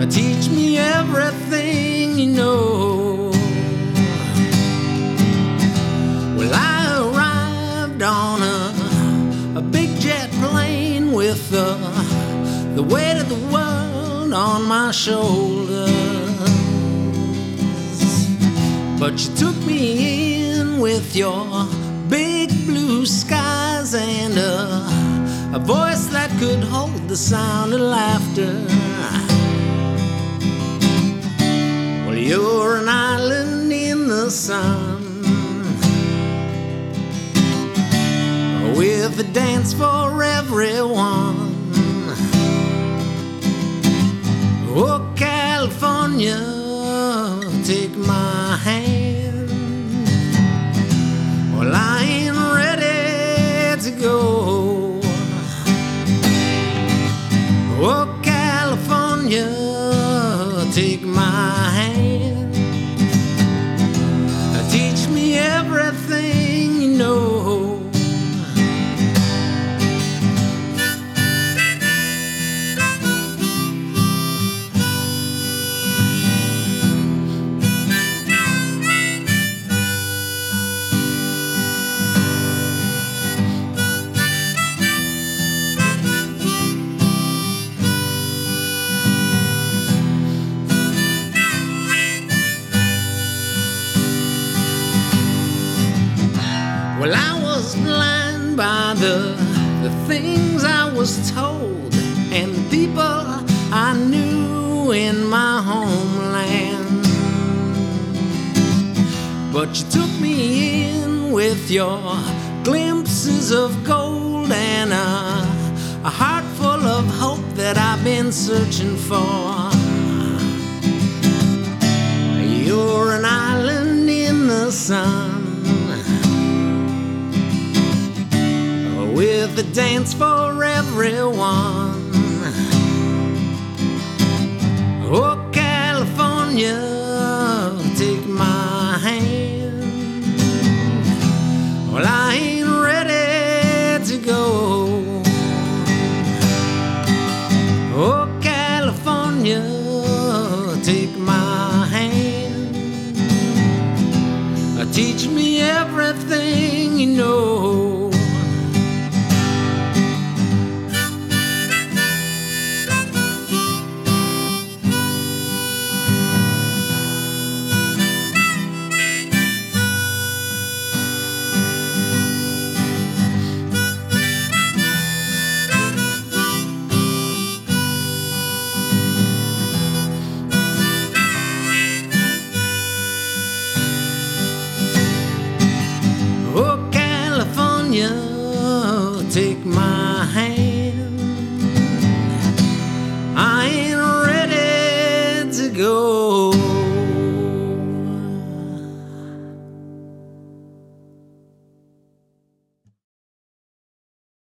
Teach me everything you know. Well, I arrived on a big jet plane with the weight of the world on my shoulders. But you took me in with your big blue skies and a voice that could hold the sound of laughter. Well, you're an island in the sun with a dance for everyone. Oh, California, take my hand. Well, I ain't ready to go. Oh, California, take my hand. Teach me everything you know. Well, I was blind by the things I was told and the people I knew in my homeland. But you took me in with your glimpses of gold and a heart full of hope that I've been searching for. You're an island in the sun with a dance for everyone. Oh, California, take my hand. Well, I ain't ready to go. Oh, California, take my hand. Teach me